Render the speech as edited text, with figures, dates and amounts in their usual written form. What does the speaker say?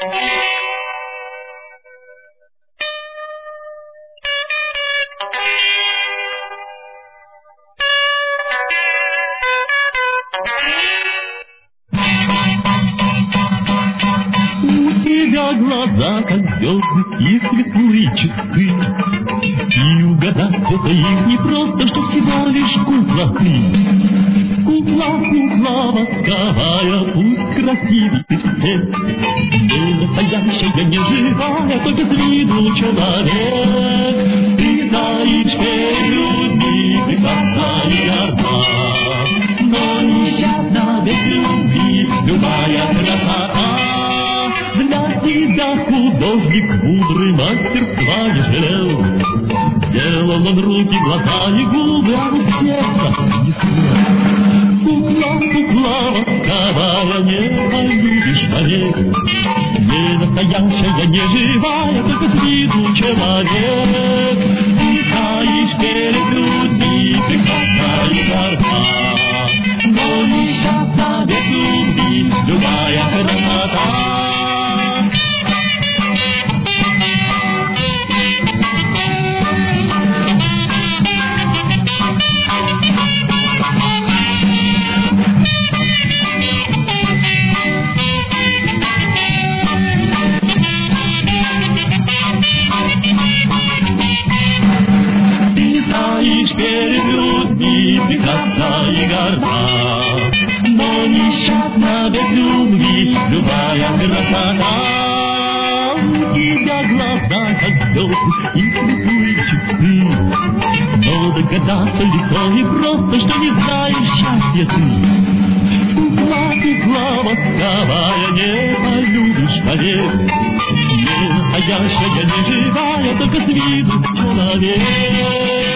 Глаза, как звезды, и светлые чисты. И угадать это их не просто, что всего лишь кукла ты. Кукла, кукла восковая, пусть красивей ты все. Не настоящая, не живая, только с виду человек. Ты стоишь перед людьми, прекрасна и горда, но несчастна без любви любая красота. Для тебя художник мудрый мастерства не жалел. Сделал он руки, глаза и губы, а вот сердце не смел. Кукла, кукла восковая, не полюбишь поверь. Не настоящая, не живая, только с виду человек. Ты стоишь перед людьми, прекрасна и горда, но несчастна без любви любая красота. Перед людьми прекрасна и горда, но несчастна без любви любая красота. У тебя глаза, как звезды, и светлые чисты, но догадаться легко и просто, что не знаешь счастья ты. Кукла, кукла восковая, не полюбишь, поверь. Не настоящая, не живая, только с виду человек.